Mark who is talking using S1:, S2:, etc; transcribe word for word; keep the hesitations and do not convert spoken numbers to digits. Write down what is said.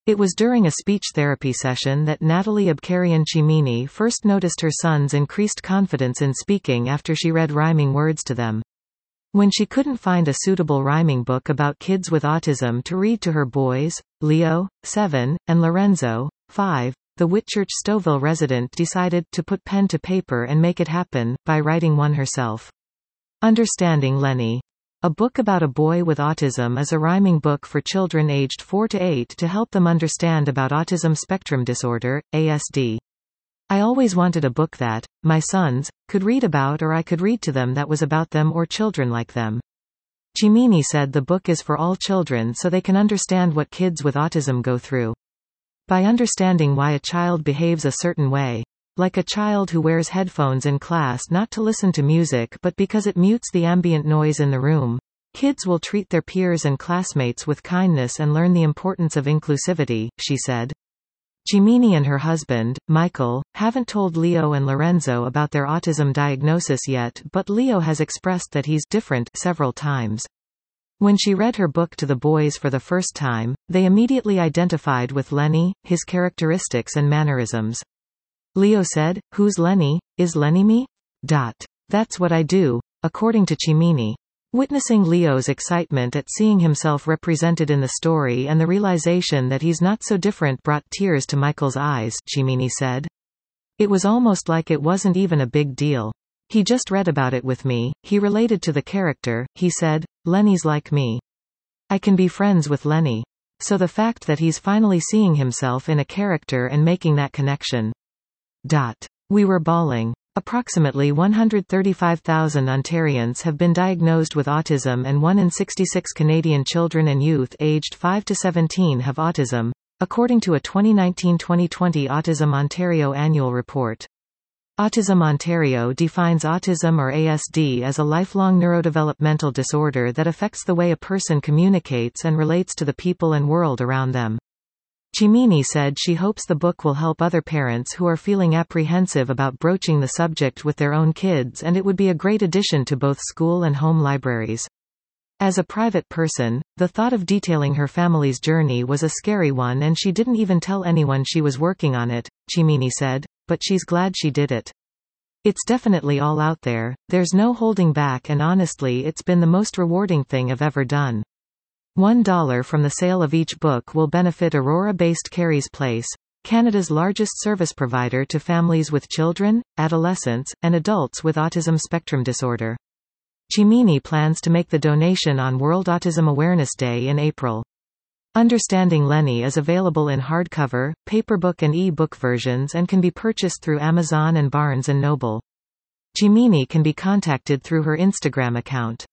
S1: It was during a speech therapy session that Natalie Abkarian-Cimini first noticed her son's increased confidence in speaking after she read rhyming words to them. When she couldn't find a suitable rhyming book about kids with autism to read to her boys, Leo, seven, and Lorenzo, five, the Whitchurch Stouffville resident decided to put pen to paper and make it happen, by writing one herself. Understanding Lenny. A book about a boy with autism is a rhyming book for children aged four to eight to help them understand about autism spectrum disorder, A S D. I always wanted a book that, my sons, could read about or I could read to them that was about them or children like them. Cimini said the book is for all children so they can understand what kids with autism go through. By understanding why a child behaves a certain way, like a child who wears headphones in class not to listen to music but because it mutes the ambient noise in the room, kids will treat their peers and classmates with kindness and learn the importance of inclusivity, she said. Cimini and her husband, Michael, haven't told Leo and Lorenzo about their autism diagnosis yet, but Leo has expressed that he's different several times. When she read her book to the boys for the first time, they immediately identified with Lenny, his characteristics and mannerisms. Leo said, "Who's Lenny? Is Lenny me? Dot. That's what I do," according to Cimini. Witnessing Leo's excitement at seeing himself represented in the story and the realization that he's not so different brought tears to Michael's eyes, Cimini said. It was almost like it wasn't even a big deal. He just read about it with me, he related to the character, he said, Lenny's like me. I can be friends with Lenny. So the fact that he's finally seeing himself in a character and making that connection. Dot. We were bawling. Approximately one hundred thirty-five thousand Ontarians have been diagnosed with autism and one in sixty-six Canadian children and youth aged five to seventeen have autism, according to a twenty nineteen twenty twenty Autism Ontario annual report. Autism Ontario defines autism or A S D as a lifelong neurodevelopmental disorder that affects the way a person communicates and relates to the people and world around them. Cimini said she hopes the book will help other parents who are feeling apprehensive about broaching the subject with their own kids, and it would be a great addition to both school and home libraries. As a private person, the thought of detailing her family's journey was a scary one and she didn't even tell anyone she was working on it, Cimini said, but she's glad she did it. It's definitely all out there, there's no holding back, and honestly it's been the most rewarding thing I've ever done. One dollar from the sale of each book will benefit Aurora-based Carey's Place, Canada's largest service provider to families with children, adolescents, and adults with autism spectrum disorder. Cimini plans to make the donation on World Autism Awareness Day in April. Understanding Lenny is available in hardcover, paperbook and e-book versions and can be purchased through Amazon and Barnes and Noble. Cimini can be contacted through her Instagram account.